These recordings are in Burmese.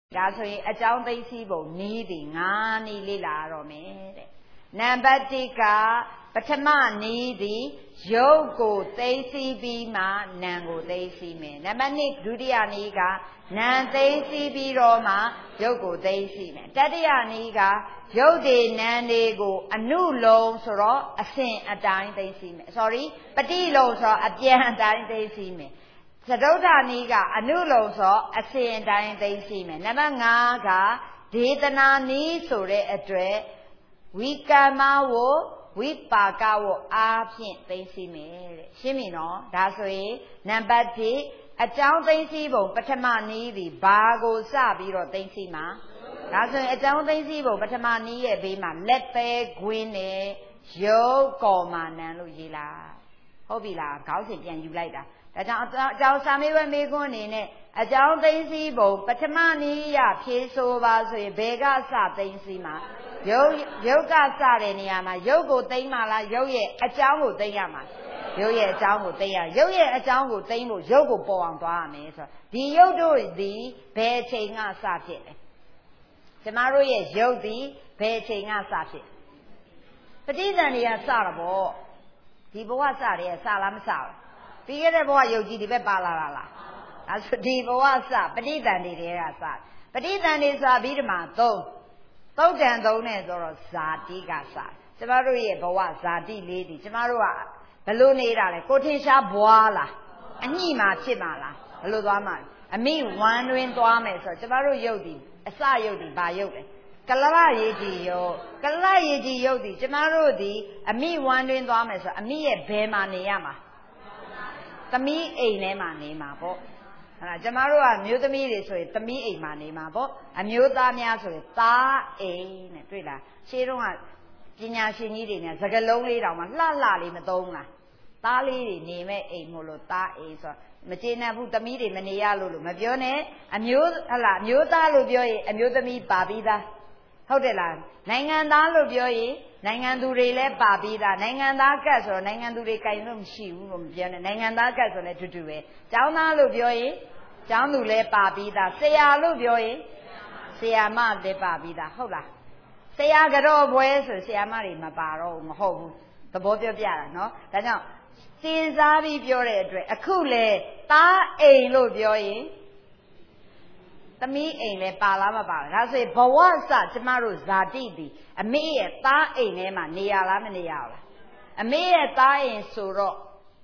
ဒါဆိုရင်အကြောင်းသိသိပုံနီးသည်9နီးလေးလာတော့မယ်တဲ့နံပါတ်1ကပထမနီးသည်ရုပ်ကိုသိသိပြီးမှနာမ်ကိုသိသိမယ်နံပါတ်2ဒုတိယနီးကနာမ်သိသိပြီးတော့မှရုပ်ကိုသိသိမယ်တတိယနီးကရုပ်တွေနာမ်တွေကိုအနုလုံးဆိုတော့အစဉ်အတိုင်းသိသိမယ် sorry ပฏิလုံးဆိုတော့အပြန်အတိုင်းသိသိမယ်သဒုဋ္ဌာနီးကအနုလုံးဆိုအစဉ်အတိုင်းသိသိမယ်နံပါတ်5ကဒေသနာနီးဆိုတဲ့အတွက်ဝိကမ္မဝဝိပါကဝအားဖြင့်သိသိမယ်တဲ့ရှင်းပြီနော်ဒါဆိုရင်နံပါတ်1အကြောင်းသိသိပုံပထမနီးသည်ဘာကိုစပြီးတော့သိသိမှာဒါဆိုရင်အကြောင်းသိသိပုံပထမနီးရဲ့ဘေးမှာလက်သေးခွင်းနဲ့ရုပ်ကော်မာနံလို့ရေးလိုက်ဟုတ်ပြီလားခေါင်းစဉ်ပြန်ယူလိုက်တာဒါကြောင့်အကြောင်းစာမေးပွဲမေးခွန်းအနေနဲ့အကြောင်းသိသိပုံပထမနီးရဖြေဆိုပါဆိုရင်ဘယ်ကစသိသိမှာရုပ်ကစတဲ့နေရာမှာရုပ်ကိုသိမ့်မှလားရုပ်ရဲ့အကြောင်းကိုသိမ့်ရမှာရုပ်ရဲ့အကြောင်းကိုသိမ့်ရရုပ်ရဲ့အကြောင်းကိုသိမ့်ဖို့ရုပ်ကိုပေါ်အောင်သွားရမယ်ဆိုတော့ဒီရုပ်တို့သည်ဘယ်အချိန်ကစဖြစ်လဲကျမတို့ရဲ့ရုပ်သည်ဘယ်အချိန်ကစဖြစ်ပဋိသန္ဓေကစတာပေါ့ဒီဘဝစတယ်စလားမစဘူးပြီးခဲ့တဲ့ဘဝရုပ်ကြီးဒီဘက်ပါလာလားဒါဆိုဒီဘဝစပဋိသန္ဓေတွေကစပဋိသန္ဓေဆိုပြီးဒီမှာ3သုတ်တန်3နဲ့ဆိုတော့ဇာတိကစကျမတို့ရဲ့ဘဝဇာတိလေးဒီကျမတို့ကဘလို့နေတာလဲကိုထင်ရှားဘွားလားအညှိမှာဖြစ်မှာလားဘလို့သွားမှာအမိဝမ်းတွင်သွားမယ်ဆိုတော့ကျမတို့ရုပ်ဒီအစရုပ်ဒီဘာရုပ်လဲကလရရေကြီးရုပ်ကလရရေကြီးရုပ်ဒီကျမတို့ဒီအမိဝမ်းတွင်သွားမယ်ဆိုတော့အမိရဲ့ဘယ်မှာနေရမှာသမီးအိမ်ထဲမှာနေမှာပေါ့အဲ့ဒါကျမတို့ကမျိုးသမီးတွေဆိုရင်သမီးအိမ်မှာနေမှာပေါ့အမျိုးသားများဆိုရင်သားအိမ်နဲ့တွေ့လားရှင်းတော့ကပညာရှင်ကြီးတွေနဲ့စကလုံးလေးတောင်မှလှလေးမသုံးလားသားလေးတွေနေမဲ့အိမ်မို့လို့သားအိမ်ဆိုမကျေနပ်ဘူးသမီးတွေမနေရလို့မပြောနဲ့အမျိုးဟလာအမျိုးသားလို့ပြောရင်အမျိုးသမီးပါပြီးသားဟုတ်တယ်လားနိုင်ငံသားလို့ပြောရင်နိုင်ငံသူတွေလည်းပါပြီးသားနိုင်ငံသားကတ်ဆိုတော့နိုင်ငံသူတွေကင်လို့မရှိဘူးလို့မပြောနဲ့နိုင်ငံသားကတ်ဆိုလည်းတူတူပဲကျောင်းသားလို့ပြောရင်ကျောင်းသူလည်းပါပြီးသားဆရာလို့ပြောရင်ဆရာမလည်းပါပြီးသားဟုတ်လားဆရာကတော့ဘွဲဆိုဆရာမတွေမပါတော့ဘူးမဟုတ်ဘူးသဘောပြောပြတာနော်ဒါကြောင့်စဉ်းစားပြီးပြောတဲ့အတွက်အခုလေသားအိမ်လို့ပြောရင်သမီးအိမ်လဲပါလားမပါလားဒါဆိုရင်ဘဝစကျမတို့ဇာတိပြီအမေရဲ့သားအိမ်ထဲမှာနေရလားမနေရဘူးလားအမေရဲ့သားအိမ်ဆိုတော့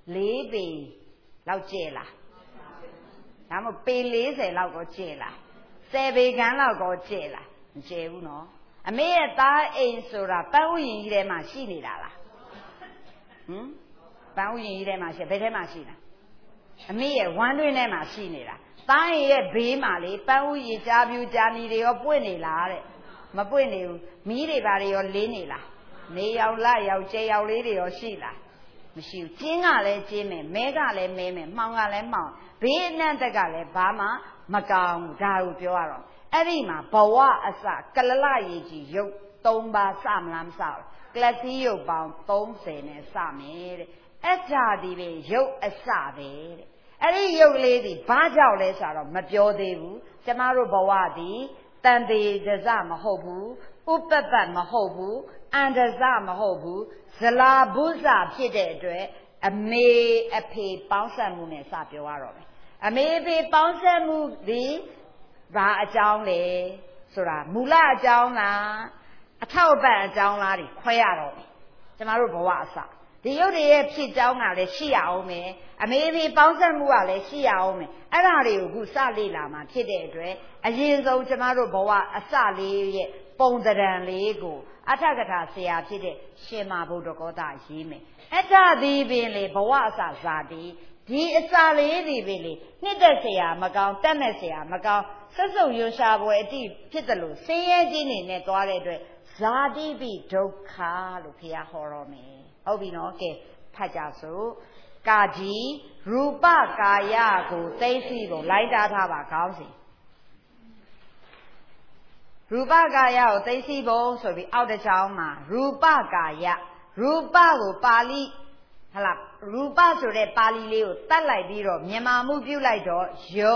4ပေလောက်ကျဲလားဒါမှမဟုတ်ပေ40လောက်ကိုကျဲလား10ပေခန်းလောက်ကိုကျဲလားမကျဲဘူးနော်အမေရဲ့သားအိမ်ဆိုတာပန်းဥယျာဉ်ကြီးထဲမှာရှိနေတာလားပန်းဥယျာဉ်ကြီးထဲမှာရှိဘယ်ထဲမှာရှိတာအမေရဲ့ဝမ်းတွင်းထဲမှာရှိနေတာသားရင်ရဲ့ဘေးမှာလေပန်းဥယျာဉ်ကြားပြူကြားနီတွေရောပွင့်နေလားတဲ့မပွင့်နေဘူးမီးတွေဘာတွေရောလင်းနေလားနေရောက်လရောက်ကျဲရောက်လေးတွေရောရှိလားမရှိဘူးကျင်းကလည်းကျင်းမယ်မဲကလည်းမဲမယ်မှောင်ကလည်းမှောင်ဘေးအနှံ့တက်ကလည်းဘာမှမကောင်းဘူးဒါကိုပြောရတော့အဲ့ဒီမှာဘဝအစကလလရေကြီးရုပ်3ပါးစမလားမစဘူးကလတိရုပ်ပေါင်း30နဲ့စမယ်တဲ့အဲ့ဒါဒီပဲရုပ်အစပဲတဲ့အဲ့ဒီရုပ်လေးဒီဘာကြောင့်လဲဆိုတော့မပြောသေးဘူးကျမတို့ဘဝဒီတန်တေဒဇမဟုတ်ဘူးဥပပတ်မဟုတ်ဘူးအန္တဇမဟုတ်ဘူးဇလာဘုဇဖြစ်တဲ့အတွက်အမေအဖေပေါင်းဆက်မှုနဲ့စပြောရတော့မယ်အမေအဖေပေါင်းဆက်မှုဒီဘာအကြောင်းလဲဆိုတာမူလအကြောင်းလားအထောက်အပံ့အကြောင်းလားတွေခွဲရတော့မယ်ကျမတို့ဘဝအစဒီရုပ်တွေရဲ့ဖြစ်ကြောင်းကလည်းရှိရအောင်မယ်အမေအဖေပေါင်းဆက်မှုကလည်းရှိရအောင်မယ်အဲ့ဒါတွေကိုခုစလေ့လာမှာဖြစ်တဲ့အတွက်အရင်ဆုံးကျမတို့ဘဝအစလေးရဲ့ပုံသဏ္ဍာန်လေးကိုအထကထာဆရာဖြစ်တဲ့ရှင်မဗုဒ္ဓကောသရေးမယ်အထသည်ပင်လေဘဝအစဇာတိဒီအစလေးတွေပင်လေနှစ်သက်ဆရာမကောင်းတက်မဲ့ဆရာမကောင်းဆက်စုပ်ရွှရှာပွဲအတိဖြစ်တယ်လို့ဆင်းရဲခြင်းနေနဲ့သွားတဲ့အတွက်ဇာတိပိဒုက္ခလို့ဘုရားဟောတော်မယ်ဟုတ်ပြီနော်ကဲဖတ်ကြစို့ကာကြီးရူပကာယကိုသိသိပုံလိုက်တာထားပါခေါင်းစဉ်ရူပကာယကိုသိသိပုံဆိုပြီးအောက်တစ်ချောင်းမှာရူပကာယရူပကိုပါဠိဟလာရူပဆိုတဲ့ပါဠိလေးကိုတတ်လိုက်ပြီးတော့မြန်မာမှုပြုလိုက်တော့ယုတ်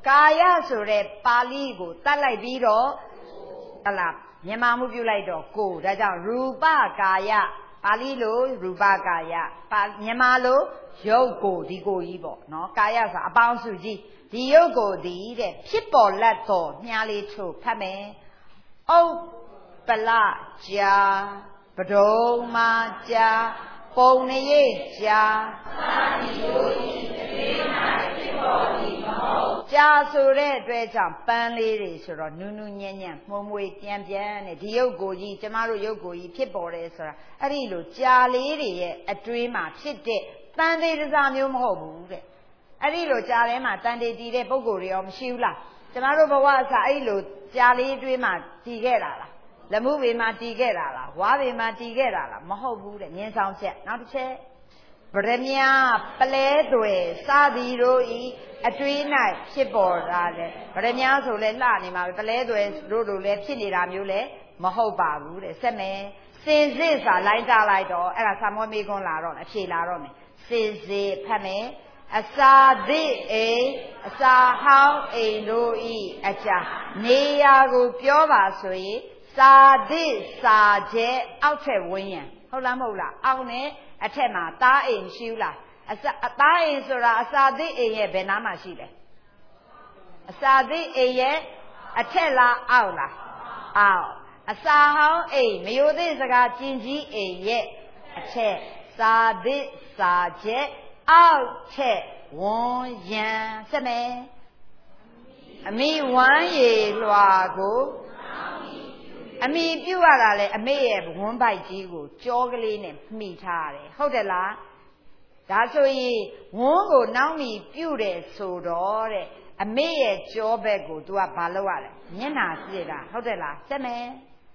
ကာယဆိုတဲ့ပါဠိကိုတတ်လိုက်ပြီးတော့ဟလာမြန်မာမှုပြုလိုက်တော့ကိုဒါကြောင့်ရူပကာယပါဠိလိုရူပကာယမြန်မာလိုရုပ်ကိုဒီကိုကြီးပေါ့နော်ကာယဆိုအပေါင်းစုကြီးဒီရုပ်ကိုဒီတဲ့ဖြစ်ပေါ်လက်တော်မြားလေးထုတ်ဖတ်မယ်ဥပ္ပလကြာပဒုံမာကြာပုံနရိပ်ကြာသာတိတို့ဤတေနာဖြစ်ပေါ်သည်မဟုတ်ကြာဆိုတဲ့အတွက်ကြောင့်ပန်းလေးတွေဆိုတော့နူးနူးညံ့ညံ့မှုံမွေပြန်ပြန်နဲ့ဒီရုပ်ကိုကြီးကျမတို့ရုပ်ကိုကြီးဖြစ်ပေါ်တယ်ဆိုတာအဲ့ဒီလိုကြာလေးတွေရဲ့အတွင်းမှာဖြစ်တဲ့တန်သေးတစားမျိုးမဟုတ်ဘူးတဲ့အဲ့ဒီလိုကြာထဲမှာတန်သေးတည်တဲ့ပုံကိုယ်တွေရောမရှိဘူးလားကျမတို့ဘဝအစအဲ့ဒီလိုကြာလေးအတွင်းမှာတည်ခဲ့တာလားလက်မှုပေမှာတည်ခဲ့တာလားဝါးပေမှာတည်ခဲ့တာလားမဟုတ်ဘူးတဲ့မြင်းဆောင်ချက်နောက်တစ်ချက်ဗရမ ्या ပလဲတွေစသည်တို့ဤအတွင်း၌ဖြစ်ပေါ်တာတဲ့ဗရမ ्या ဆိုလဲလှနေမှာပဲပလဲတွေတို့လိုလဲဖြစ်နေတာမျိုးလဲမဟုတ်ပါဘူးတဲ့ဆက်မယ်စင်စစ်စာလိုက်ကြလိုက်တော့အဲ့ဒါသမောမေကွန်းလာတော့အဖြေလာတော့မယ်စင်စစ်ဖတ်မယ်အစာသည့်အိမ်အစာဟောင်းအိမ်တို့ဤအကြာနေရာကိုပြောပါဆိုရင်စာသည့်စာကျဲအောက်ထက်ဝင်းရံဟုတ်လားမဟုတ်လားအောက်နဲ့အထက်မှာသားအိမ်ရှိဘူးလားအသားအိမ်ဆိုတာအစာသည့်အိမ်ရဲ့ဘယ်နားမှာရှိလဲအစာသည့်အိမ်ရဲ့အထက်လားအောက်လားအောက်အစာဟောင်းအိမ်မယိုသေးစကားကျင်ကြီးအိမ်ရဲ့အထက်စာသည့်စာကျဲအောက်ထက်ဝန်းရံစမယ်အမိဝမ်းရည်လွှာကိုအမိပြုတ်ရတာလေအမေရဲ့ဝန်းပိုက်ကြီးကိုကြောကလေးနဲ့မှီထားရတယ်ဟုတ်တယ်လားဒါဆိုရင်ဝန်းကိုနောက်မှီပြုတ်တယ်ဆိုတော့တဲ့အမေရဲ့ကြောဘက်ကို तू ကဘာလုပ်ရလဲမျက်နှာပြည့်တာဟုတ်တယ်လားစက်မယ်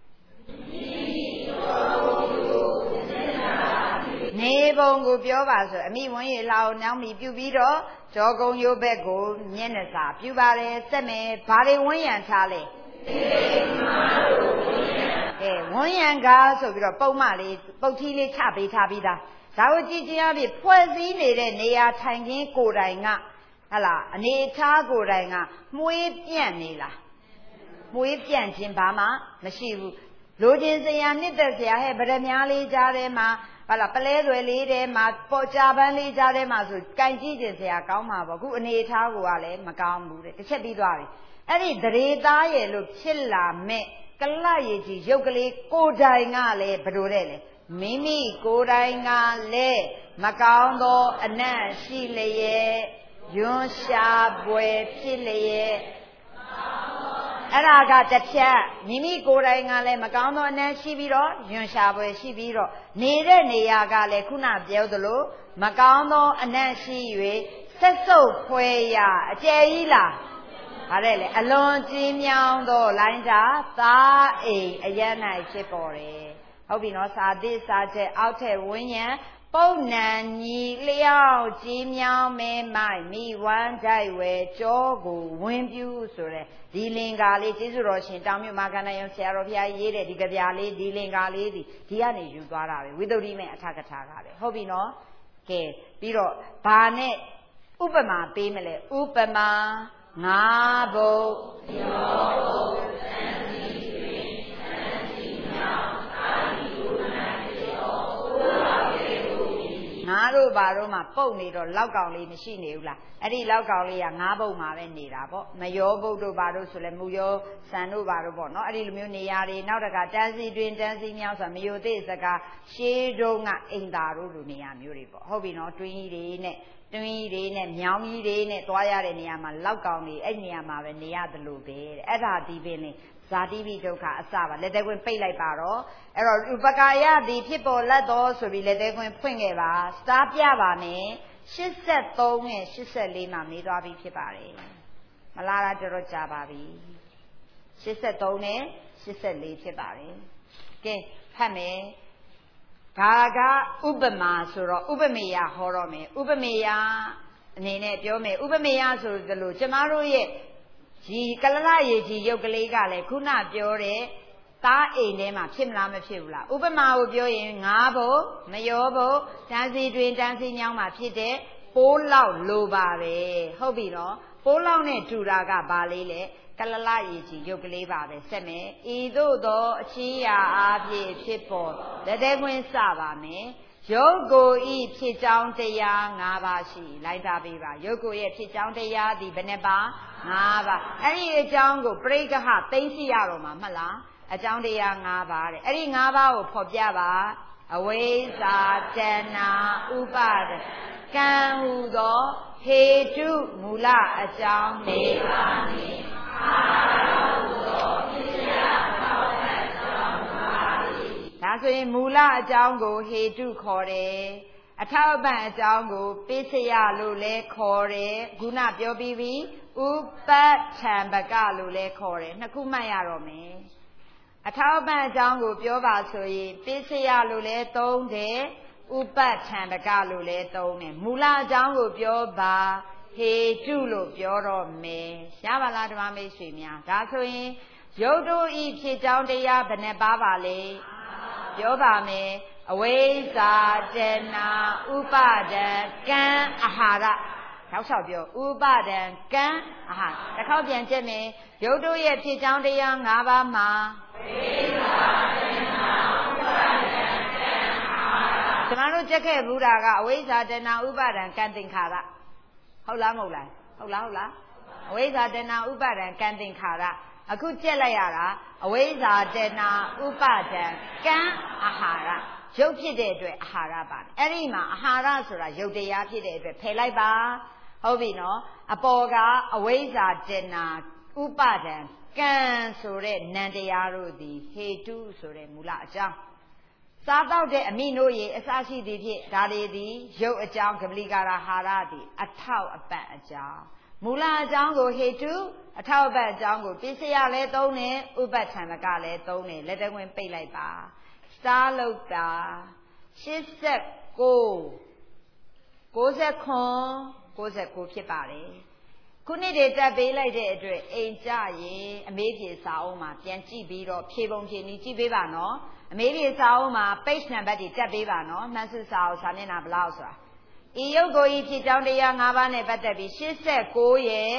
နေပုံကိုပြောပါဆိုအမိဝန်းရည်လာကိုနောက်မှီပြုတ်ပြီးတော့ကြောကုံရိုးဘက်ကိုမျက်နှာစာပြုတ်ပါတယ်စက်မယ်ဘာတွေဝန်းရံထားလဲဝန်းရံကားဆိုပြီးတော့ပုံမှန်လေးပုတ်ထီးလေးချပေးထားပြီးသားဒါကိုကြည့်ချင်းအဖြစ်ဖွဲ့စည်းနေတဲ့နေရာထိုင်ခင်းကိုယ်တိုင်ကဟလာအနေထားကိုယ်တိုင်ကမှွေးပြန့်နေလားမှွေးပြန့်ခြင်းဘာမှမရှိဘူးလိုချင်စရာနှစ်သက်စရာဟဲ့ဗရမ ्या လေးကြားထဲမှာဟလာပလဲသွယ်လေးထဲမှာပေါ်ကြပန်းလေးကြားထဲမှာဆိုကြိုင်ကြည့်ခြင်းစရာကောင်းမှာပေါ့ခုအနေထားကိုကလည်းမကောင်းဘူးတဲ့တစ်ချက်ပြီးသွားပြီအဲ့ဒီဒရေသားရဲ့လို့ဖြစ်လာမဲ့ကလရည်ကြီးရုပ်ကလေးကိုယ်တိုင်ကလည်းဘယ်လိုတဲ့လဲမိမိကိုယ်တိုင်ကလည်းမကောင်းသောအနတ်ရှိလျက်ယွန်းရှာပွဲဖြစ်လျက်အဲ့ဒါကတစ်ချက်မိမိကိုယ်တိုင်ကလည်းမကောင်းသောအနတ်ရှိပြီးတော့ယွန်းရှာပွဲရှိပြီးတော့နေတဲ့နေရာကလည်းခုနပြောသလိုမကောင်းသောအနတ်ရှိ၍ဆက်စုပ်ဖွဲရအကျယ်ကြီးလားဗါတဲ့လေအလွန်ကြီးမြောင်းသောလိုင်းသာသားအိမ်အရ၌ဖြစ်ပေါ်တယ်ဟုတ်ပြီနော်စာသစ်စာချက်အောက်ထက်ဝင်းရံပုံနံညီလျောက်ကြီးမြောင်းမဲမိုက်မိဝမ်းတိုက်ဝဲကြောကိုဝင်းပြူဆိုတဲ့ဒီလင်္ကာလေးကျေးဇူးတော်ရှင်တောင်မြတ်မာကဏယုံဆရာတော်ဘုရားရေးတဲ့ဒီကြပြလေးဒီလင်္ကာလေးဒီကနေယူသွားတာပဲဝိသုဒ္ဓိမေအထကထာကပဲဟုတ်ပြီနော်ကဲပြီးတော့ဘာနဲ့ဥပမာပေးမလဲဥပမာငါးဘုတ်ရောဘုတ်သံစီတွင်သံစီမြောင်အာဒီကုဏတိတော်ဘုရားပေဘူးငါတို့ဘာတို့မှပုတ်နေတော့လောက်ကောင်လေးမရှိနေဘူးလားအဲ့ဒီလောက်ကောင်လေးကငါးဘုတ်မှာပဲနေတာပေါ့မယောဘုတ်တို့ဘာတို့ဆိုလဲမူယောစံတို့ဘာတို့ပေါ့နော်အဲ့ဒီလိုမျိုးနေရာတွေနောက်တကတန်းစီတွင်တန်းစီမြောင်ဆိုမယိုသေးစကားရှေးတုန်းကအိမ်သာတို့လိုနေရာမျိုးတွေပေါ့ဟုတ်ပြီနော်တွင်းကြီးတွေနဲ့တွင်းကြီးတွေနဲ့မြောင်းကြီးတွေနဲ့သွားရတဲ့နေရာမှာလောက်ကောင်တွေအဲ့နေရာမှာပဲနေရတယ်လို့ပဲတဲ့အဲ့ဒါဒီပင်လေဇာတိပိဒုက္ခအစပါလက်သေးခွင်းပိတ်လိုက်ပါတော့အဲ့တော့ဥပကာယသည်ဖြစ်ပေါ်လက်တော်ဆိုပြီးလက်သေးခွင်းဖွင့်ခဲ့ပါစတားပြပါမယ်83နဲ့84မှာမေးသွားပြီးဖြစ်ပါတယ်မလားတာတော်တော်ကြာပါပြီ83နဲ့84ဖြစ်ပါတယ်ကဲဖတ်မယ်ဘာကဥပမာဆိုတော့ဥပမေယဟောတော့မယ်ဥပမေယအနေနဲ့ပြောမယ်ဥပမေယဆိုသလိုကျမတို့ရဲ့ဒီကလလရေကြီးရုပ်ကလေးကလည်းခုနပြောတဲ့သားအိမ်ထဲမှာဖြစ်မလားမဖြစ်ဘူးလားဥပမာကိုပြောရင်ငါးဘုတ်မယောဘုတ်တန်းစီတွင်တန်းစီညောင်းမှာဖြစ်တဲ့ပိုးလောက်လိုပါပဲဟုတ်ပြီနော်ပပိုးလောင်းနဲ့တူတာကဘာလေးလဲကလလရည်ကြီးရုပ်ကလေးပါပဲဆက်မယ်ဤသို့သောအချီးရာအားဖြင့်ဖြစ်ပေါ်လက်သေးခွင်းစပါမယ်ရုပ်ကိုဤဖြစ်ကြောင်းတရား၅ပါးရှိလိုက်တာပေးပါရုပ်ကိုရဲ့ဖြစ်ကြောင်းတရားဒီဘယ်နှပါ၅ပါးအဲ့ဒီအကြောင်းကိုပရိက္ခဟသိသိရတော့မှာမှတ်လားအကြောင်းတရား၅ပါးတဲ့အဲ့ဒီ၅ပါးကိုဖော်ပြပါအဝိဇ္ဇာတဏ္ဏဥပါဒကံဟူသောဟေတုမူလအကြောင်း၄ပါးနှင့်အာရောဟူသောဖြစ်ရသောအကြောင်းပါ၏ဒါဆိုရင်မူလအကြောင်းကိုဟေတုခေါ်တယ်အထောက်အပံ့အကြောင်းကိုပိစယလို့လည်းခေါ်တယ်ခုနပြောပြီးပြီဥပဋ္ဌံပကလို့လည်းခေါ်တယ်နှစ်ခုမှတ်ရတော့မယ်အထောက်အပံ့အကြောင်းကိုပြောပါဆိုရင်ပိစယလို့လည်းသုံးတယ်ဥပဋ္ဌံပကလို့လည်းသုံးတယ်မူလအကြောင်းကိုပြောပါဟေတုလို့ပြောတော့မယ်ရပါလားဓမ္မမိတ်ဆွေများဒါဆိုရင်ရုပ်တို့ဤဖြစ်ကြောင်းတရားဘယ်နှပါပါလဲပြောပါမယ်အဝိဇ္ဇာတဏ္ဏဥပါဒံကံအာဟာရနောက်လျှောက်ပြောဥပါဒံကံအာဟာတစ်ခေါက်ပြန်ကြည့်မယ်ရုပ်တို့ရဲ့ဖြစ်ကြောင်းတရား၅ပါးမှာဝိဇ္ဇာတဏ္ဏဥပါဒံကံအာဟာရကျွန်တော်တို့ကြက်ခဲ့ဘူးတာကအဝိဇ္ဇာတဏ္ဏဥပါဒံကံသင်္ခါရဟုတ်လားမဟုတ်လားဟုတ်လားအဝိဇ္ဇာတဏ္ဏဥပါဒံကံသင်္ခါရအခုကြက်လိုက်ရတာအဝိဇ္ဇာတဏ္ဏဥပါဒံကံအာဟာရရုပ်ဖြစ်တဲ့အတွက်အာဟာရပါတယ်အဲ့ဒီမှာအာဟာရဆိုတာရုပ်တရားဖြစ်တဲ့အတွက်ဖယ်လိုက်ပါဟုတ်ပြီနော်အပေါ်ကအဝိဇ္ဇာတဏ္ဏဥပါဒံကံဆိုတဲ့နံတရားတို့သည်ဟေတုဆိုတဲ့မူလအကြောင်းစားတော့တဲ့အမိနို့ရည်အစရှိသည်ဖြင့်ဒါတွေသည်ရုပ်အကြောင်းကပလီကာရဟာရသည်အထောက်အပံ့အကြောင်းမူလအကြောင်းကိုဟေတုအထောက်အပံ့အကြောင်းကိုပိစယလည်းသုံးတယ်ဥပဋ္ဌံပကလည်းသုံးတယ်လက်သေးဝင်ပိတ်လိုက်ပါစတားလောက်တာ89 99ဖြစ်ပါတယ်ခုနှစ်တွေတက်ပေးလိုက်တဲ့အတွက်အိမ်ကြရင်အမေးပြေစာအုပ်မှာပြန်ကြည့်ပြီးတော့ဖြေပုံဖြေနည်းကြည့်ပေးပါနော်အမေးပြေစာအုပ်မှာ page number တွေတက်ပေးပါနော်မှတ်စုစာအုပ်စာမျက်နှာဘယ်လောက်ဆိုတာဤရုပ်ကိုဤဖြစ်ကြောင်းတရား၅ပါးနဲ့ပတ်သက်ပြီး89ရယ်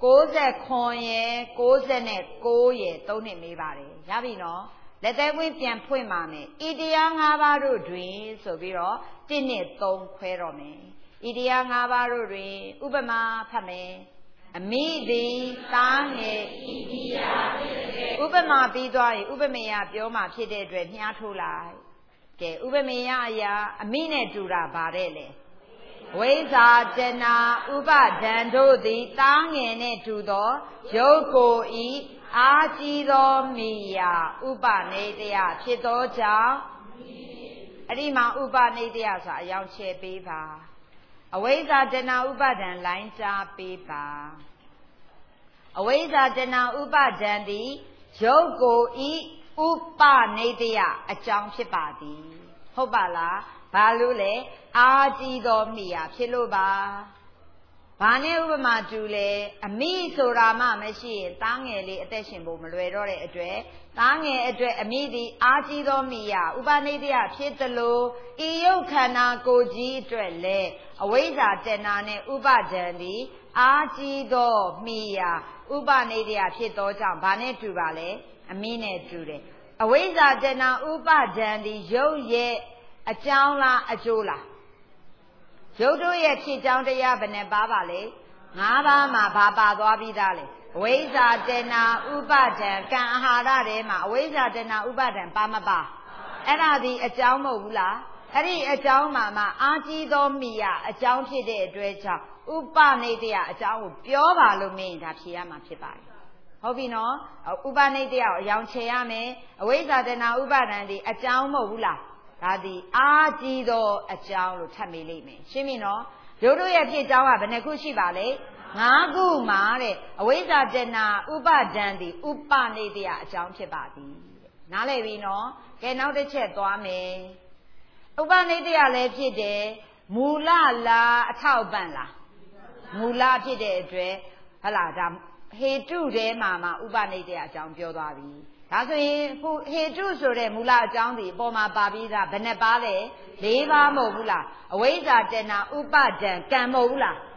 99ရယ်99ရယ်3နှစ်မေးပါတယ်ရပြီနော်လက်သေးပွင့်ပြန်ဖွင့်ပါမယ်ဤတရား၅ပါးတို့တွင်ဆိုပြီးတော့1နဲ့3ခွဲတော့မယ်ဤတရား၅ပါးတို့တွင်ဥပမာဖတ်မယ်အမိသည်သားငယ်ဤတရားဖြစ်တဲ့ဥပမာပြီးသွားရင်ဥပမေယပြောမှဖြစ်တဲ့အတွက်မြားထိုးလိုက်ကဲဥပမေယအရာအမိနဲ့တူတာဗါတဲ့လေဝိဇ္ဇာတဏ္ဏဥပါဒံတို့သည်သားငယ်နဲ့တူသောရုပ်ကိုဤအာကြီးသောမိယာဥပနိတယဖြစ်သောကြောင့်အဲ့ဒီမှာဥပနိတယဆိုတာအယောင်ချဲပေးပါအဝိဇ္ဇာတဏှာဥပါဒံလိုင်းကြားပေးပါအဝိဇ္ဇာတဏှာဥပါဒံသည်ရုပ်ကိုဤဥပနိတယအကြောင်းဖြစ်ပါသည်ဟုတ်ပါလားဘာလို့လဲအာကြီးသောမိယာဖြစ်လို့ပါဘာနဲ့ဥပမာတူလဲအမိဆိုတာမှမရှိရင်သားငယ်လေးအသက်ရှင်ဖို့မလွယ်တော့တဲ့အတွက်သားငယ်အတွက်အမိသည်အာကြီးသောမိယာဥပနိတယဖြစ်သလိုဤယုတ်ခန္ဓာကိုယ်ကြီးအတွက်လည်းအဝိဇ္ဇာတဏ္ဏနဲ့ဥပါဒံသည်အာကြီးသောမိယာဥပနိတယဖြစ်သောကြောင့်ဘာနဲ့တူပါလဲအမိနဲ့တူတယ်အဝိဇ္ဇာတဏ္ဏဥပါဒံသည်ယုတ်ရဲ့အကြောင်းလားအကျိုးလားရုပ်တို့ရဲ့ဖြစ်ကြောင်းတရားဘယ်နဲ့ပါပါလဲ၅ပါးမှာဘာပါသွားပြီးသားလဲအဝိဇ္ဇာတဏ္ဏဥပါဒံကံအာဟာရထဲမှာအဝိဇ္ဇာတဏ္ဏဥပါဒံပါမပါအဲ့ဒါဒီအကြောင်းမဟုတ်ဘူးလားအဲ့ဒီအကြောင်းမှာအာကြီးသောမိယအကြောင်းဖြစ်တဲ့အတွက်ကြောင့်ဥပနိတယအကြောင်းကိုပြောပါလို့မင်းဒါဖြေရမှာဖြစ်ပါတယ်ဟုတ်ပြီနော်ဥပနိတယကိုအယောင်ချေရမယ်အဝိဇ္ဇာတဏ္ဏဥပါဒံဒီအကြောင်းမဟုတ်ဘူးလားဒါသည်အာကြီးသောအကြောင်းလို့ထပ်မေးလိမ့်မယ်ရှင်းပြီနော်ရုပ်တို့ရဲ့ဖြစ်ကြောင်းကဘယ်နှခုရှိပါလဲ၅ခုမှာတဲ့အဝိဇ္ဇာတဏ္ဏဥပါဒံသည်ဥပနိတယအကြောင်းဖြစ်ပါသည်နားလည်ပြီနော်ကဲနောက်တစ်ချက်သွားမယ်ဥပနိတယလည်းဖြစ်တယ်မူလလားအထောက်ပံ့လားမူလဖြစ်တဲ့အတွက်ဟလာဒါဟေတုထဲမှာဥပနိတယအကြောင်းပြောသွားပြီဒါဆိုရင်ဟေတုဆိုတဲ့မူလအကြောင်းဒီအပေါ်မှာပါပြီးသားဘယ်နှပါလဲ၄ပါးမဟုတ်ဘူးလားအဝိဇ္ဇာတဏ္ဏဥပါဒံကံမဟုတ်ဘူးလား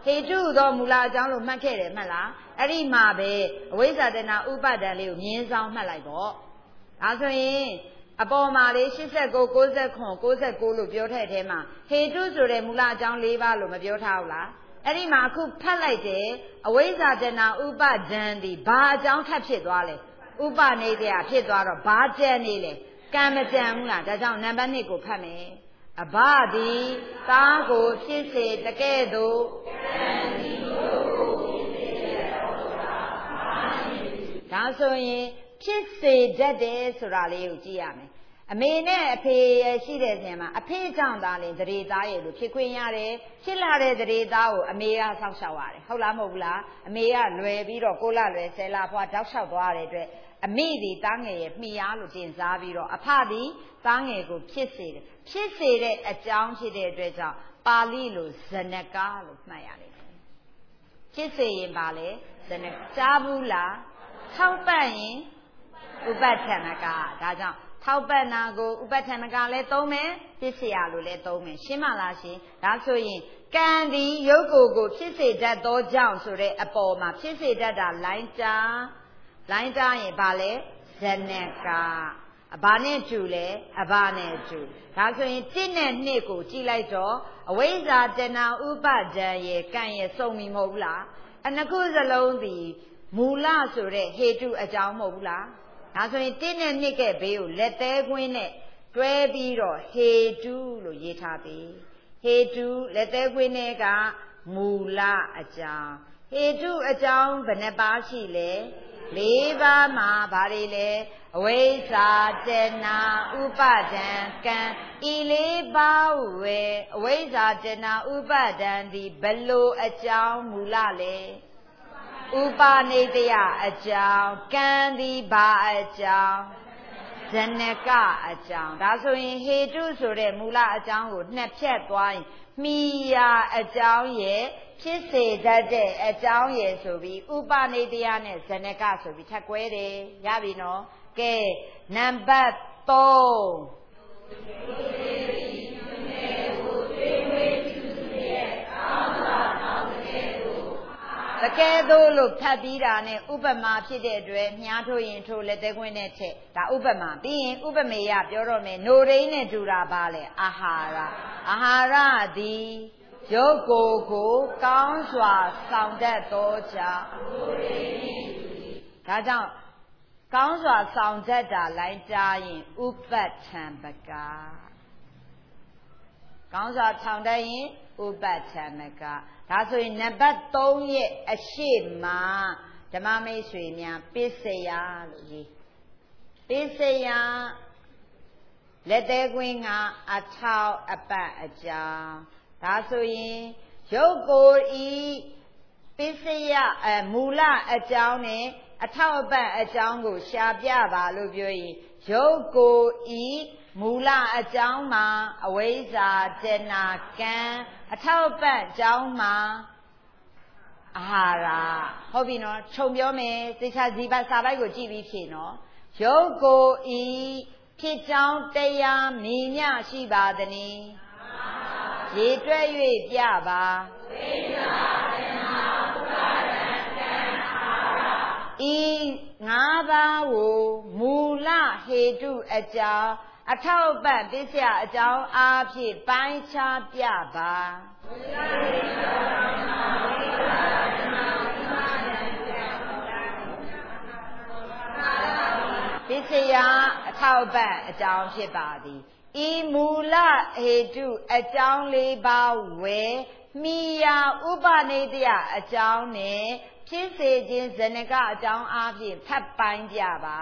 ဟေတုသောမူလအကြောင်းလို့မှတ်ခဲ့တယ်မှတ်လားအဲ့ဒီမှာပဲအဝိဇ္ဇာတဏဥပါဒံလေးကိုမြင်းဆောင်မှတ်လိုက်ပေါ့ဒါဆိုရင်အပေါ်မှာလေး89 90 99လို့ပြောတဲ့အထဲမှာဟေတုဆိုတဲ့မူလအကြောင်း၄ပါးလို့မပြောထားဘူးလားအဲ့ဒီမှာအခုဖတ်လိုက်တယ်အဝိဇ္ဇာတဏဥပါဒံဒီဘာအကြောင်းထပ်ဖြစ်သွားလဲဥပနိဒေယဖြစ်သွားတော့ဘာကြံနေလဲကံမကြံဘူးလားဒါကြောင့်နံပါတ်1ကိုဖတ်မယ်အဘသည်သားကိုဖြစ်စေတကဲ့သို့ဒါဆိုရင်ဖြစ်စေတတ်တယ်ဆိုတာလေးကိုကြည့်ရမယ်အမေနဲ့အဖေရှိတဲ့နေရာမှာအဖေကြောင့်သားရင်တရေသားရဲ့လို့ဖြစ်ခွင့်ရတယ်ဖြစ်လာတဲ့တရေသားကိုအမေကစောင့်ရှောက်ရတယ်ဟုတ်လားမဟုတ်ဘူးလားအမေကလွယ်ပြီးတော့6 လလွယ်10 လဖွာတောက်လျှောက်သွားတဲ့အတွက်အမေဒီသားငယ်ရဲ့မိအားလို့တင်စားပြီးတော့အဖသည်သားငယ်ကိုဖြစ်စေတယ်ဖြစ်စေတဲ့အကြောင်းဖြစ်တဲ့အတွက်ကြောင့်ပါဠိလိုဇနကလို့မှတ်ရတယ်ဖြစ်စေရင်ပါလေဇနကကြားဘူးလားထောက်ပံ့ရင်ဥပဋ္ဌာဏကဒါကြောင့်ထောက်ပံ့တာကိုဥပဋ္ဌာဏကလည်းသုံးမယ်ပစ္စယလို့လည်းသုံးမယ်ရှင်းမလားရှင်ဒါဆိုရင်ကံဒီရုပ်ကိုဖြစ်စေတတ်သောကြောင့်ဆိုတဲ့အပေါ်မှာဖြစ်စေတတ်တာလိုင်းတာရင်ဘာလဲဇနကအဘာနဲ့တူလဲအဘာနဲ့တူဒါဆိုရင်1နဲ့2ကိုကြည့်လိုက်တော့အဝိဇ္ဇာတဏဥပါဒံရဲ့ကံရဲ့စုံပြီမဟုတ်ဘူးလားအနှစ်ခုစလုံးဒီမူလဆိုတဲ့ဟေတုအကြောင်းမဟုတ်ဘူးလားဒါဆိုရင်1နဲ့2ကဘေးကိုလက်သေးခွင်းနဲ့တွဲပြီးတော့ဟေတုလို့ရေးထားပြီဟေတုလက်သေးခွင်းနဲ့ကမူလအကြောင်းဟေတုအကြောင်းဘယ်နှပါရှိလဲ4 ပါးမှာဘာတွေလဲအဝိဇ္ဇာတဏဥပါဒံကံဤ4 ပါးဝေအဝိဇ္ဇာတဏဥပါဒံဒီဘလို့အကြောင်းမူလလဲဥပါနိတယအကြောင်းကံဒီဘာအကြောင်းဇနကအကြောင်းဒါဆိုရင်ဟေတုဆိုတဲ့မူလအကြောင်းကိုနှစ်ဖြတ်သွားရင်မိယာအကြောင်းရဲ့ဖြစ်စေတတ်တဲ့အကြောင်းရဲ့ဆိုပြီးဥပနိတယနဲ့ဇနကဆိုပြီးထပ်ကွဲတယ်ရပြီနော်ကဲနံပါတ်3တကယ်သို့လို့ဖတ်ပြီးတာနဲ့ဥပမာဖြစ်တဲ့အတွက်မြားထိုးရင်ထိုးလက်သေးခွင်းနဲ့ထက်ဒါဥပမာပြီးရင်ဥပမေယပြောတော့မယ်နိုရိန်းနဲ့တူတာပါလေအာဟာရသည်ရုပ်ကိုကောင်းစွာဆောင်တတ်သောကြောင့်ဒါကြောင့်ကောင်းစွာဆောင်တတ်တာလိုက်ကြားရင်ဥပဋ္ဌံပကကောင်းစွာဆောင်တတ်ရင်ဥပဋ္ဌံပကဒါဆိုရင်နံပါတ်3ရဲ့အရှိမဓမ္မမိတ်ဆွေများပစ္စယလို့ရေးပစ္စယလက်သေးကွင်းကအထောက်အပံ့အကြောင်းဒါဆိုရင်ရုပ်ကိုဤပစ္စယမူလအကြောင်းနဲ့အထောက်အပံ့အကြောင်းကိုရှာပြပါလို့ပြောရင်ရုပ်ကိုဤမူလအကြောင်းမှာအဝိဇ္ဇာတဏကံအထောက်အပံ့အကြောင်းမှာအာဟာရဟုတ်ပြီနော်ခြုံပြောမယ်သေချာဇီဘစာပိုက်ကိုကြည့်ပြီးဖြေနော်ရုပ်ကိုဤဖြစ်ကြောင်းတရားမြင်ညရှိပါသနည်းရေတွက်၍ပြပါဝိဇ္ဇာတဏဥပါဒံကံအာဟာရဤ5 ပါးကိုမူလဟေတုအကြောင်းအထောက်အပံ့ပစ္စယအကြောင်းအားဖြင့်ပိုင်းခြားပြပါပစ္စယအထောက်အပံ့အကြောင်းဖြစ်ပါသည်ဤမူလဟေတုအကြောင်း4 ပါးဝေမိယာဥပနိတယအကြောင်းနဲ့ဖြစ်စေခြင်းဇနကအကြောင်းအားဖြင့်ဖတ်ပိုင်းပြပါ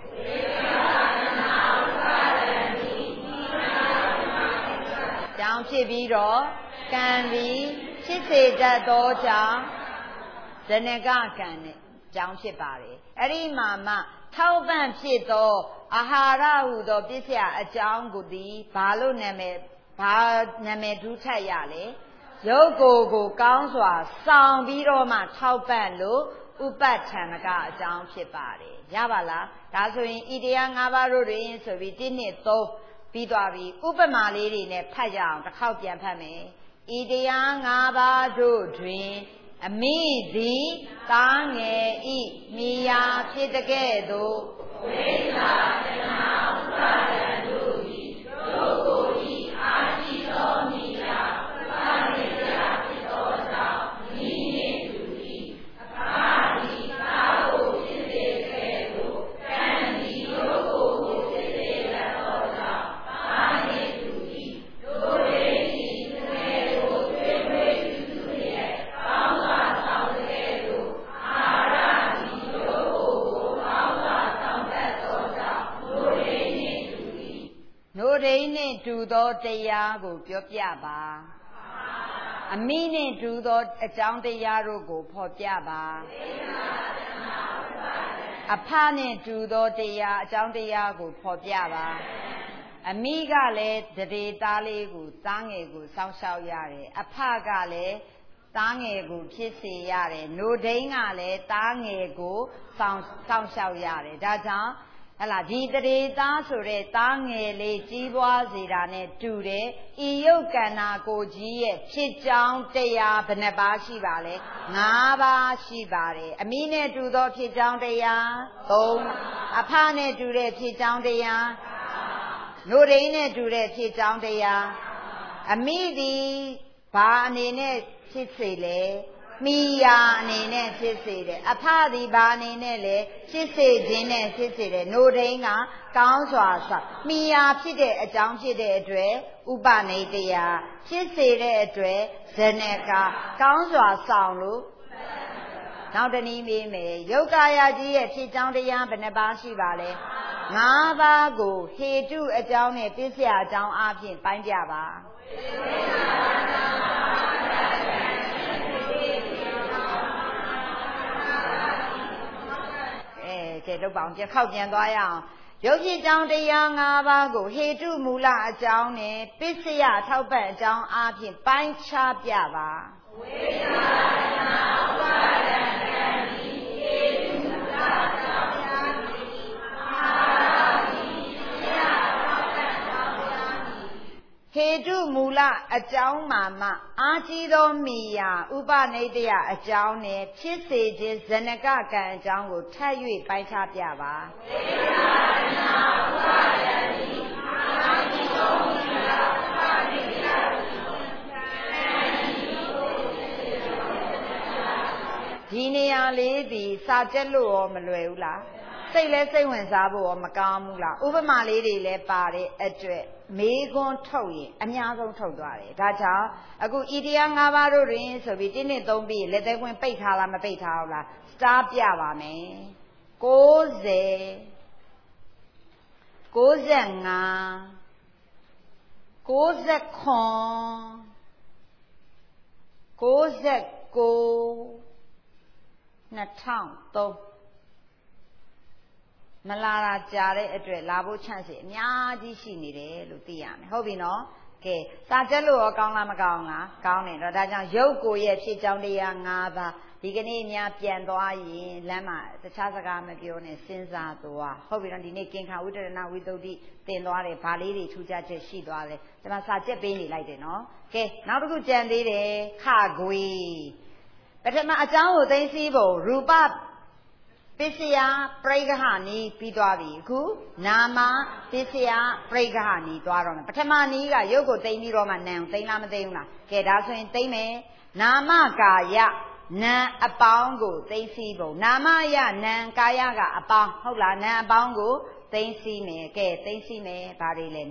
ကြောင်းဖြစ်ပြီးတော့ကံပြီးဖြစ်စေတတ်သောကြောင့်ဇနကကံနဲ့ကြောင်းဖြစ်ပါတယ်အဲ့ဒီမှာမှထောက်ပံ့ဖြစ်သောအာဟာရဟုသောပစ္စယအကြောင်းကိုသည်ဘာနာမည်ထူးထပ်ရလဲရုပ်ကိုကောင်းစွာဆောင်ပြီးတော့မှထောက်ပံ့လို့ဥပဋ္ဌာဏကအကြောင်းဖြစ်ပါတယ်ရပါလားဒါဆိုရင်ဤတရား5 ပါးတို့တွင်ဆိုပြီး1 2 3ပြီးသွားပြီဥပမာလေးတွေနဲ့ဖတ်ရအောင်တစ်ခေါက်ပြန်ဖတ်မယ်ဤတရား၅ပါးတို့တွင်အမိသည်သားငယ်ဤမိယာဖြစ်တကဲ့သို့ဝိဇ္ဇာတဏှာဥပါဒံတို့သည်တို့ကိုဤအာရှိသောမိယာပရိစ္ဆာဖြစ်သောကြောင့်မိနှင့်တူ၏အဖသည်သားကိုဖြစ်စေကဲ့သို့ကံသည်တို့ကိုဖြစ်စေတတ်သောကြောင့်သားနှင့်တူ၏တို့တွေဤသကဲ့သို့တွေ့တွေ့ပြုစုလျက်ကောင်းစွာဆောင်ကဲ့သို့အာရသည်တို့ကိုကောင်းစွာဆောင်တတ်သောကြောင့်တို့တွေနှင့်တူ၏တို့တွေနှင့်တူသောတရားကိုပြောပြပါအမိနှင့်တူသောအကြောင်းတရားတို့ကိုဖော်ပြပါအဖနှင့်တူသောတရားအကြောင်းတရားကိုဖော်ပြပါအမိကလည်းတရေသားလေးကိုသားငယ်ကိုစောင့်ရှောက်ရတယ်အဖကလည်းသားငယ်ကိုဖြစ်စေရတယ်နိုဒိန်းကလည်းသားငယ်ကိုစောင့်ရှောက်ရတယ်ဒါကြောင့်ဟလာဒီတရေသားဆိုတဲ့သားငယ်လေးကြီးပွားစေတာနဲ့တူတယ်ဤယုတ်ကန္နာကိုကြီးရဲ့ဖြစ်ကြောင်းတရားဘယ်နှပါးရှိပါလဲ၅ပါးရှိပါတယ်အမိနဲ့တူသောဖြစ်ကြောင်းတရား၃အဖနဲ့တူတဲ့ဖြစ်ကြောင်းတရားနိုဒိန်းနဲ့တူတဲ့ဖြစ်ကြောင်းတရားအမိသည်ဘာအနေနဲ့ဖြစ်စေလဲမိယာအနေနဲ့ဖြစ်စေတယ်အဖသည်ဘာအနေနဲ့လဲဖြစ်စေခြင်းနဲ့ဖြစ်စေတယ်နိုဒိန်းကကောင်းစွာဆောင်မိယာဖြစ်တဲ့အကြောင်းဖြစ်တဲ့အတွက်ဥပနိတယဖြစ်စေတဲ့အတွက်ဇနကကောင်းစွာဆောင်လို့နောက်တနည်းမေးမယ်ယုတ်ကာယကြီးရဲ့ဖြစ်ကြောင်းတရားဘယ်နှပါးရှိပါလဲ၅ပါးကိုဟေတုအကြောင်းနဲ့ပစ္စယအကြောင်းအပြင်ပိုင်းပြပါကဲလုပ်ပါအောင်ခောက်ပြန်သွားရအောင်ယုတ်ဖြစ်ကြောင်းတရား၅ပါးကိုဟေတုမူလအကြောင်းနဲ့ပစ္စယထောက်ပံ့အကြောင်းအပြင်ပိုင်းခြားပြပါဝိဇ္ဇာတဏှာဥပါဒံကံဒီဟေတုမူလအကြောင်းများသည်အာဒီပစ္စယထောက်ပံ့အကြောင်းများသည်ဟေတုမူလအကြောင်းမှအာကြီးသောမိယာဥပနိတယအကြောင်းနဲ့ဖြစ်စေခြင်းဇနကကံအကြောင်းကိုထပ်၍ပိုင်းခြားပြပါဝိဇ္ဇာတဏှာဥပါဒံဒီအာကြီးသောမိယာဥပနိတယဒီနေရာလေးဒီစာကျက်လို့ရောမလွယ်ဘူးလားစိတ်လဲစိတ်ဝင်စားဖို့ရောမကောင်းဘူးလားဥပမာလေးတွေလည်းပါတဲ့အတွက်မေးခွန်းထုတ်ရင်အများဆုံးထုတ်သွားတယ်ဒါကြောင့်အခုဤတရား၅ပါးတို့တွင်ဆိုပြီး1 2 3ပြီးလက်သေးခွင်းပိတ်ထားလားမပိတ်ထားဘူးလားစတားပြပါမယ်90 2003မလာတာကြာတဲ့အတွက်လာဖို့ချန့်စီအများကြီးရှိနေတယ်လို့သိရမယ်ဟုတ်ပြီနော်ကဲစာကျက်လို့ရောကောင်းလားမကောင်းလားကောင်းတယ်တော့ဒါကြောင့်ရုပ်ကိုရဲ့ဖြစ်ကြောင်းတရား၅ပါးဒီကနေ့များပြန်သွားရင်လမ်းမှာတခြားစကားမပြောနဲ့စဉ်းစားသွားဟုတ်ပြီနော်ဒီနေ့ကင်္ခဝိတ္တရဏဝိသုဒ္ဓိသင်သွားတယ်ဗာလေးတွေထူးခြားချက်ရှိသွားတယ်ကျွန်တော်စာကျက်ပေးနေလိုက်တယ်နော်ကဲနောက်တစ်ခုကြံသေးတယ်ခခွေပထမအကြောင်းကိုသိသိဖို့ရူပပစ္စယပရိက္ခဏီပြီးသွားပြီအခုနာမပစ္စယပရိက္ခဏီသွားတော့မယ်ပထမနည်းကရုပ်ကိုသိမ့်ပြီးတော့မှနာမ်သိမ့်လားမသိဘူးလားကဲဒါဆိုရင်သိမ့်မယ်နာမကာယနာမ်အပေါင်းကိုသိသိပုံနာမယနာမ်ကာယကအပေါင်းဟုတ်လားနာမ်အပေါင်းကိုသိသိမယ်ကဲသိသိမယ်ဘာတွေလဲ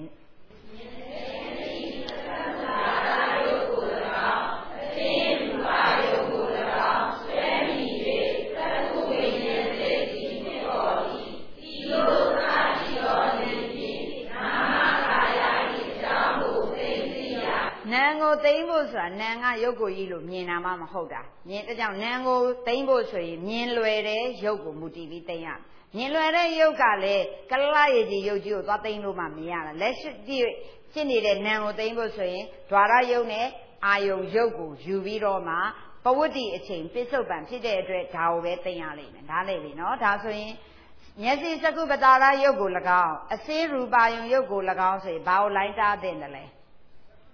နာမ်ကိုသိမ့်ဖို့ဆိုတာနာမ်ကရုပ်ကိုကြီးလို့မြင်တာမှမဟုတ်တာမြင်တဲ့ကြောင့်နာမ်ကိုသိမ့်ဖို့ဆိုရင်မြင်လွယ်တဲ့ရုပ်ကိုမူတည်ပြီးသိမ့်ရမြင်လွယ်တဲ့ရုပ်ကလည်းကလလရေကြီးရုပ်ကြီးကိုသွားသိမ့်လို့မှမရတာလက်ရှိဖြစ်နေတဲ့နာမ်ကိုသိမ့်ဖို့ဆိုရင်ဓွာရယုတ်နဲ့အာယုံရုပ်ကိုယူပြီးတော့မှပဝတ္တိအချိန်ပစ္စုပန်ဖြစ်တဲ့အတွက်ဒါကိုပဲသိမ့်ရလိမ့်မယ်ဒါလေလေနော်ဒါဆိုရင်မျက်စိစကုပ္ပတာရယုတ်ကို၎င်းအစေရူပါယုံယုတ်ကို၎င်းဆိုရင်ဘာကိုလိုင်းတားတဲ့လဲ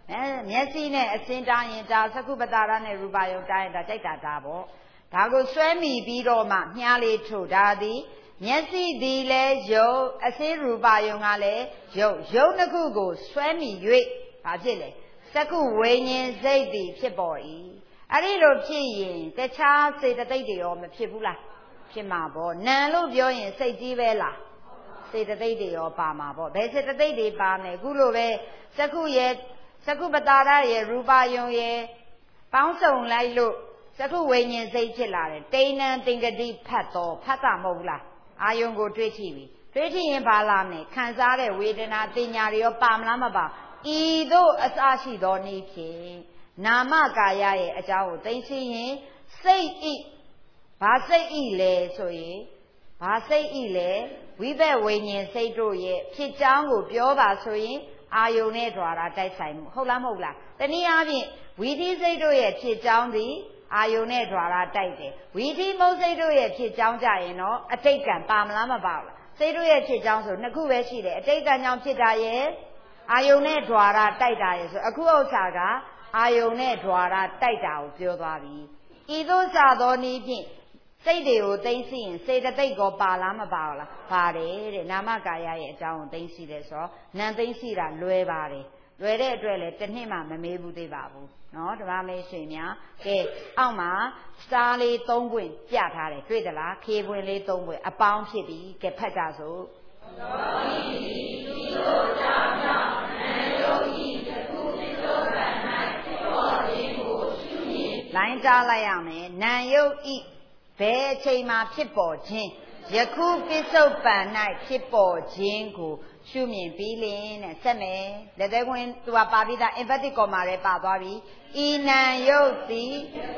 မျက်စိနဲ့အစင်းတိုင်းရင်ဒါသက္ကုပ္ပတာရနဲ့ရူပယုံတိုင်းဒါကြိုက်တာဒါပေါ့ဒါကိုဆွဲမိပြီးတော့မှမြားလေးထုတ်ဒါသည်မျက်စိသည်လည်းယုတ်အစင်းရူပယုံကလည်းယုတ်နှစ်ခုကိုဆွဲမိ၍ဘာဖြစ်လဲသက္ကုဝိညာဉ်စိတ်သည်ဖြစ်ပေါ်၏အဲ့ဒီလိုဖြစ်ရင်တခြားစေတသိက်တွေရောမဖြစ်ဘူးလားဖြစ်မှာပေါ့နာလို့ပြောရင်စိတ်ကြီးပဲလားစေတသိက်တွေရောပါမှာပေါ့ဘယ်စေတသိက်တွေပါမယ်အခုလိုပဲသက္ကုရဲ့သက္ကုပ္ပတာရရဲ့ရူပယုံရဲ့ပေါင်းစုံလိုက်လို့သက္ကုဝိညာဉ်စိတ်ဖြစ်လာတယ်တိဏ္ဏသင်္ကတိဖတ်တော်ဖတ်တာမဟုတ်ဘူးလားအာယုံကိုတွေးကြည့်ပြီတွေးကြည့်ရင်ဘာလာမလဲခံစားတဲ့ဝေဒနာတင်ညာတွေရောပါမလားမပါဤသို့အစရှိသောနည်းဖြင့်နာမကာယရဲ့အကြောင်းကိုသိသိရင်စိတ်ဤဘာစိတ်ဤလဲဆိုရင်ဘာစိတ်ဤလဲဝိဘက်ဝိညာဉ်စိတ်တို့ရဲ့ဖြစ်ကြောင်းကိုပြောပါဆိုရင်အာယုန်နဲ့ द्वार တိုက်ဆိုင်မှုဟုတ်လားမဟုတ်လားတနည်းအားဖြင့်ဝီထိစိတ်တို့ရဲ့ဖြစ်ကြောင်းသည်အာယုန်နဲ့ द्वार တိုက်တယ်ဝီထိမုတ်စိတ်တို့ရဲ့ဖြစ်ကြောင်းကြရင်တော့အတိတ်ကံပါမလားမပါဘူးလားစိတ်တို့ရဲ့ဖြစ်ကြောင်းဆိုနှစ်ခုပဲရှိတယ်အတိတ်ကံကြောင့်ဖြစ်တာရဲ့အာယုန်နဲ့ द्वार တိုက်တာရဲ့ဆိုအခုဥစ္စာကအာယုန်နဲ့ द्वार တိုက်တာကိုပြောသွားပြီဤသို့စသောနည်းဖြင့်စိတ်တွေကိုသိသိရင်စေတသိက်ကိုပါလားမပါဘူးလားပါတယ်တဲ့နာမကာယရဲ့အကြောင်းကိုသိသိတယ်ဆိုတော့နာသိသိတာလွယ်ပါတယ်လွယ်တဲ့အတွက်လည်းတစ်နှစ်မှမမေးဘူးသေးပါဘူးနော်ဓမ္မမေးရှင်များကဲအောက်မှာစာလေး3ပွင့်ပြထားတယ်တွေ့သလားခေပွင့်လေး3ပွင့်အပေါင်းဖြစ်ပြီကဲဖတ်ကြစို့လိုင်းကြားလိုက်ရမယ်နံယုတ်ဤဘယ်အချိန်မှာဖြစ်ပေါ်ခြင်းယခုပစ္စုပန်၌ဖြစ်ပေါ်ခြင်းကိုရှုမြင်ပြီးလင်းနဲ့ဆက်မယ်လက်သေးခွင်းသူကပါပြီးသား inverted comma လည်းပါသွားပြီဤနံယုတ်သည်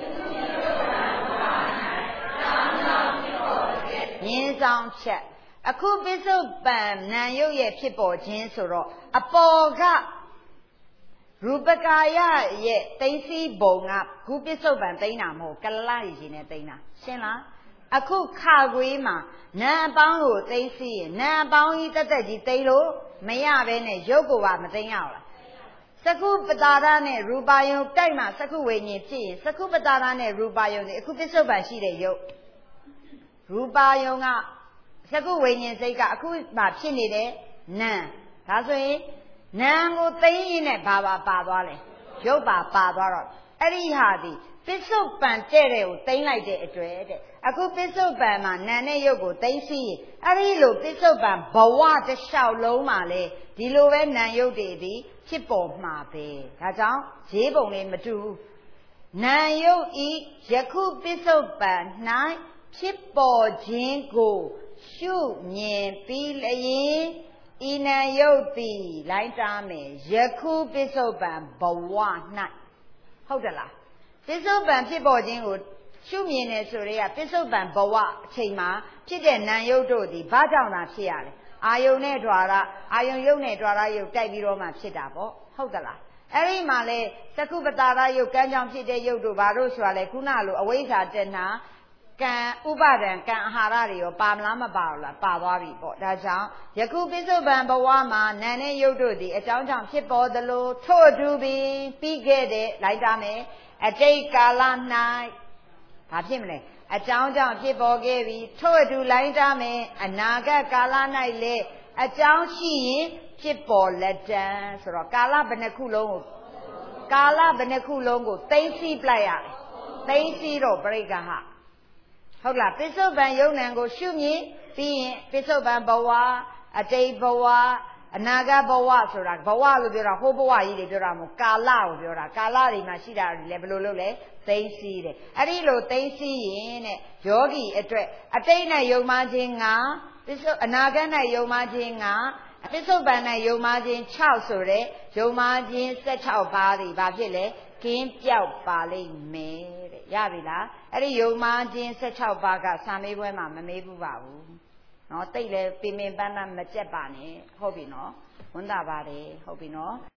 မြင်းဆောင်ချက်အခုပစ္စုပန်နံယုတ်ရဲ့ဖြစ်ပေါ်ခြင်းဆိုတော့အပေါ်ကရူပကာယရဲ့သိသိပုံကခုပစ္စုပန်သိမ်းတာမဟုတ်ကလရည်နဲ့သိမ်းတာရှင်းလားအခုခါခွေးမှာနာအပေါင်းကိုသိသိရင်နာအပေါင်းကြီးတက်တက်ကြီးသိလို့မရဘဲနဲ့ရုပ်ကိုပါမသိရအောင်လားသက္ကုပ္ပတာရနဲ့ရူပယုံတိုက်မှာသက္ကုဝိညာဉ်ဖြစ်ရင်သက္ကုပ္ပတာရနဲ့ရူပယုံတွေအခုပစ္စုပန်ရှိတဲ့ရုပ်ရူပယုံကသက္ကုဝိညာဉ်စိတ်ကအခုမှဖြစ်နေတဲ့နာဒါဆိုရင်နာကိုသိရင်နဲ့ဘာပါသွားလဲရုပ်ပါသွားတော့အဲ့ဒီဟာဒီပစ္စုပန်တဲ့တဲ့ကိုသိမ့်လိုက်တဲ့အတွက်တဲ့အခုပစ္စုပန်မှာနာနဲ့ရုပ်ကိုသိမ့်စီရင်အဲ့ဒီလိုပစ္စုပန်ဘဝတစ်လျှောက်လုံးမှာလေဒီလိုပဲနာရုပ်တွေဒီဖြစ်ပေါ်မှာပဲဒါကြောင့်ရေးပုံလေးမတူဘူးနာရုပ်ဤယခုပစ္စုပန်၌ဖြစ်ပေါ်ခြင်းကိုရှုမြင်ပြီးလျင်ဤနံယုတ်သည်လိုင်းတားမယ်ယခုပစ္စုပန်ဘဝ၌ဟုတ်တယ်လားပစ္စုပန်ဖြစ်ပေါ်ခြင်းကိုရှုမြင်နေဆိုရဲပစ္စုပန်ဘဝအချိန်မှာဖြစ်တဲ့နံယုတ်တို့သည်ဘာကြောင့်သာဖြစ်ရလဲအာယုန်နဲ့ द्वार အာယုန်ယုတ်နဲ့ द्वार ယုတ်တိုက်ပြီးတော့မှဖြစ်တာပေါ့ဟုတ်သလားအဲ့ဒီမှာလေသက္ကုပ္ပတာရယုတ်ကံကြောင့်ဖြစ်တဲ့ယုတ်တို့ဘာလို့ဆိုတာလဲခုနလိုအဝိဇ္ဇာတဏှာကံဥပါဒံကံအာဟာရတွေရောပါမလားမပါဘူးလားပါသွားပြီပေါ့ဒါကြောင့်ယခုပစ္စုပန်ဘဝမှာနာနဲ့ယုတ်တို့သည်အကြောင်းကြောင့်ဖြစ်ပေါ်သလိုထို့တူပြီးခဲ့တဲ့လိုက်တာမယ်အတိတ်ကာလ၌ဘာဖြစ်မလဲအကြောင်းကြောင့်ဖြစ်ပေါ်ခဲ့ပြီထို့အတူလိုက်တာမယ်အနာဂတ်ကာလ၌လည်းအကြောင်းရှိရင်ဖြစ်ပေါ်လက်တံဆိုတော့ကာလဘယ်နှခုလုံးကိုသိသိပလိုက်ရတယ်သိသိတော့ပြိက္ခဟဟုတ်လားပစ္စုပန်ယုံ nant ကိုရှုမြင်ပြီးရင်ပစ္စုပန်ဘဝအတိတ်ဘဝအနာဂတ်ဘဝဆိုတာဘဝလို့ပြောတာဟိုဘဝကြီးတွေပြောတာမဟုတ်ကာလကိုပြောတာကာလတွေမှာရှိတာတွေလည်းဘယ်လိုလုပ်လဲသိသိတယ်အဲ့ဒီလိုသိသိရင်တဲ့ယောဂီအတွက်အတိတ်နဲ့ယုံမှခြင်း5အနာဂတ်နဲ့ယုံမှခြင်း5ပစ္စုပန်နဲ့ယုံမှခြင်း6ဆိုတဲ့ယုံမှခြင်း16ပါးတွေဘာဖြစ်လဲကင်းပြောက်ပါလိမ့်မယ်တဲ့ရပြီလားအဲ့ဒီယုံမှခြင်း16ပါးကစာမေးပွဲမှာမမေးဘူးပါဘူးနော်တိတ်လဲပင်ပန်းပန်းမကြက်ပါနဲ့ဟုတ်ပြီနော်ဝန်တာပါတယ်ဟုတ်ပြီနော်